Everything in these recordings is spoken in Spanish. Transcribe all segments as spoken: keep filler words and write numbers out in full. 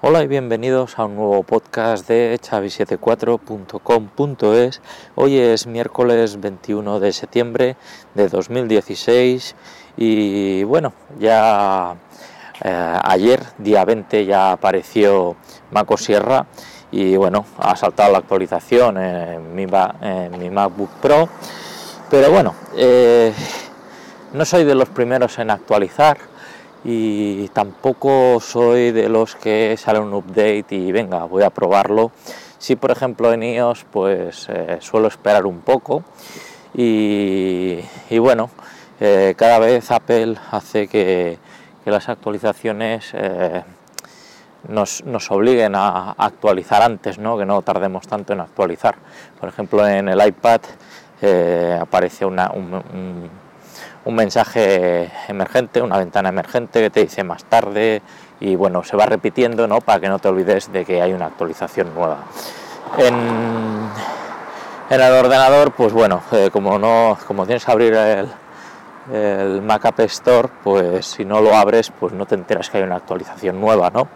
Hola y bienvenidos a un nuevo podcast de Xavi setenta y cuatro punto com punto es. Hoy es miércoles veintiuno de septiembre de dos mil dieciséis y bueno, ya eh, ayer, día veinte, ya apareció MacOS Sierra y bueno, ha saltado la actualización en mi, en mi MacBook Pro, pero bueno, eh, no soy de los primeros en actualizar y tampoco soy de los que sale un update y venga, voy a probarlo. Si por ejemplo en iOS pues eh, suelo esperar un poco y, y bueno, eh, cada vez Apple hace que, que las actualizaciones eh, nos, nos obliguen a actualizar antes, ¿no? Que no tardemos tanto en actualizar. Por ejemplo en el iPad eh, aparece una, un, un un mensaje emergente, una ventana emergente que te dice más tarde y bueno, se va repitiendo, ¿no? Para que no te olvides de que hay una actualización nueva. En, en el ordenador, pues bueno, eh, como no, como tienes que abrir el, el Mac App Store, pues si no lo abres, pues no te enteras que hay una actualización nueva, ¿no?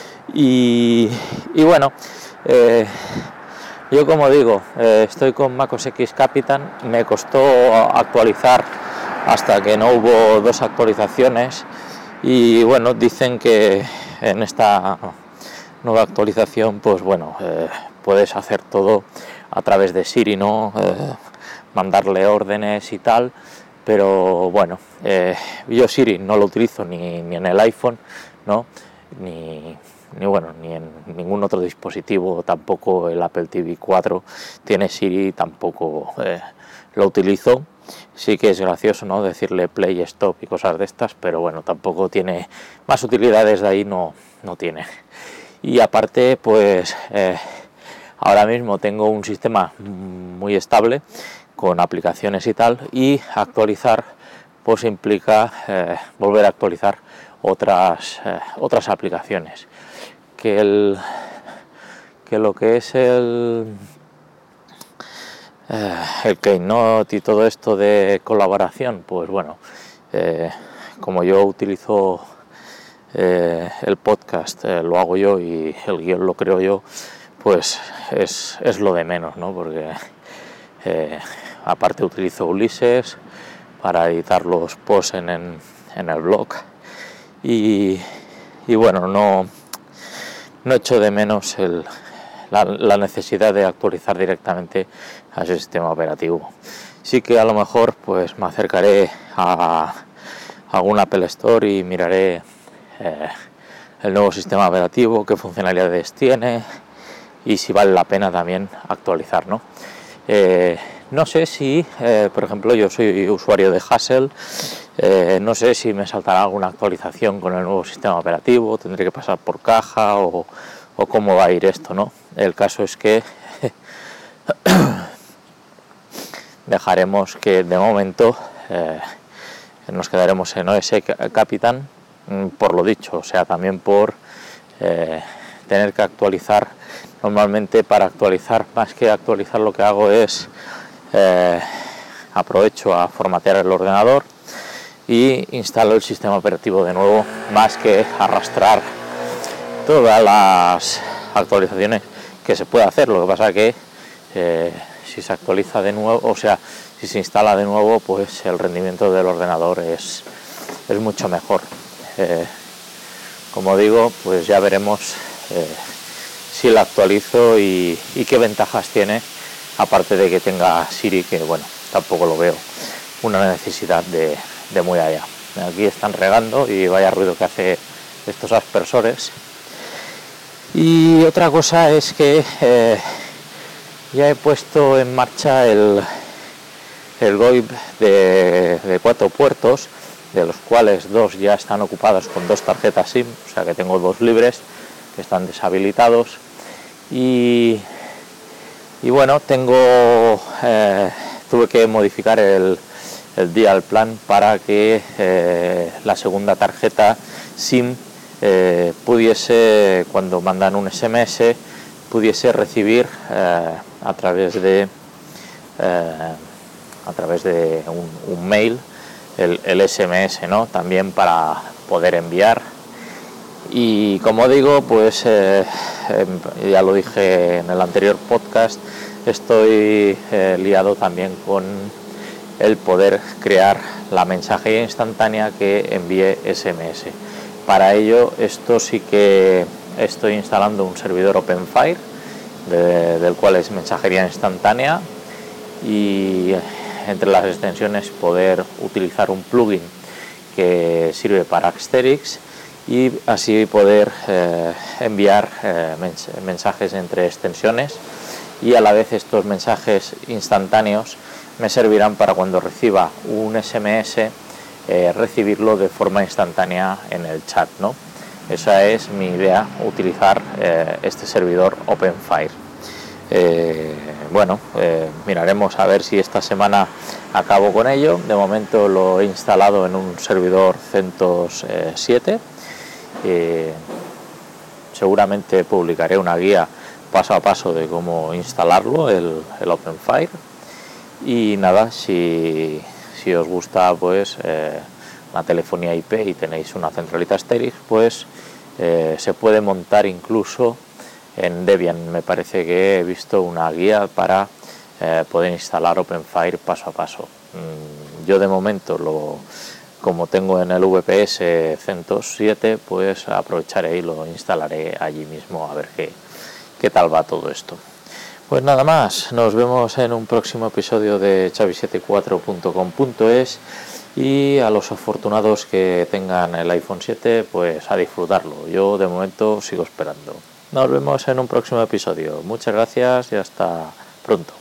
Y, y bueno, eh, yo como digo, eh, estoy con MacOS X Capitan, me costó actualizar hasta que no hubo dos actualizaciones y bueno, dicen que en esta nueva actualización pues bueno, eh, puedes hacer todo a través de Siri, ¿no? Eh, mandarle órdenes y tal, pero bueno, eh, yo Siri no lo utilizo ni, ni en el iPhone, ¿no? Ni, ni bueno, ni en ningún otro dispositivo, tampoco el Apple T V cuatro tiene Siri, tampoco eh, lo utilizo. Sí que es gracioso, ¿no? Decirle play, stop y cosas de estas, pero bueno, tampoco tiene más utilidades de ahí, no, no tiene. Y aparte, pues eh, ahora mismo tengo un sistema muy estable con aplicaciones y tal, y actualizar pues implica eh, volver a actualizar otras eh, otras aplicaciones. Que el que lo que es el Eh, el Keynote y todo esto de colaboración, pues bueno, eh, como yo utilizo eh, el podcast, eh, lo hago yo y el guión lo creo yo, pues es, es lo de menos, ¿no? Porque eh, aparte utilizo Ulises para editar los posts en, en, en el blog y, y bueno, no, no echo de menos el La, la necesidad de actualizar directamente a ese sistema operativo. Sí que a lo mejor pues me acercaré a, a algún Apple Store y miraré eh, el nuevo sistema operativo, qué funcionalidades tiene y si vale la pena también actualizar, ¿no? Eh, no sé si, eh, por ejemplo, yo soy usuario de Hassel, eh, no sé si me saltará alguna actualización con el nuevo sistema operativo, tendré que pasar por caja o, o cómo va a ir esto, ¿no? El caso es que dejaremos que de momento eh, nos quedaremos en O S Capitan por lo dicho, o sea, también por eh, tener que actualizar. Normalmente para actualizar, más que actualizar, lo que hago es eh, aprovecho a formatear el ordenador y instalo el sistema operativo de nuevo, más que arrastrar todas las actualizaciones que se puede hacer. Lo que pasa que eh, si se actualiza de nuevo, o sea, si se instala de nuevo, pues el rendimiento del ordenador es, es mucho mejor. Eh, como digo, pues ya veremos eh, si la actualizo y, y qué ventajas tiene, aparte de que tenga Siri, que bueno, tampoco lo veo una necesidad de, de muy allá. Aquí están regando y vaya ruido que hace estos aspersores. Y otra cosa es que eh, ya he puesto en marcha el, el VoIP de, de cuatro puertos, de los cuales dos ya están ocupados con dos tarjetas SIM, o sea que tengo dos libres que están deshabilitados. Y, y bueno, tengo eh, tuve que modificar el, el dial plan para que eh, la segunda tarjeta SIM Eh, pudiese, cuando mandan un S M S, pudiese recibir eh, a través de eh, a través de un, un mail el, el S M S, ¿no? También para poder enviar Y como digo, pues eh, eh, ya lo dije en el anterior podcast, estoy eh, liado también con el poder crear la mensajería instantánea que envíe S M S. Para ello, esto sí que estoy instalando un servidor OpenFire, de, del cual es mensajería instantánea, y entre las extensiones poder utilizar un plugin que sirve para Axterix y así poder eh, enviar eh, mens mensajes entre extensiones, y a la vez estos mensajes instantáneos me servirán para cuando reciba un S M S eh, recibirlo de forma instantánea en el chat, ¿no? Esa es mi idea, utilizar eh, este servidor OpenFire. Eh, bueno, eh, miraremos a ver si esta semana acabo con ello. De momento lo he instalado en un servidor CentOS siete. Eh, seguramente publicaré una guía paso a paso de cómo instalarlo, el, el OpenFire. Y nada, si, si os gusta pues eh, la telefonía I P y tenéis una centralita Axterix, pues eh, se puede montar incluso en Debian. Me parece que he visto una guía para eh, poder instalar OpenFire paso a paso. Mm, yo de momento, lo, como tengo en el V P S CentOS siete, pues aprovecharé y lo instalaré allí mismo a ver qué, qué tal va todo esto. Pues nada más, nos vemos en un próximo episodio de Xavi setenta y cuatro punto com punto es, y a los afortunados que tengan el iPhone siete, pues a disfrutarlo. Yo de momento sigo esperando. Nos vemos en un próximo episodio. Muchas gracias y hasta pronto.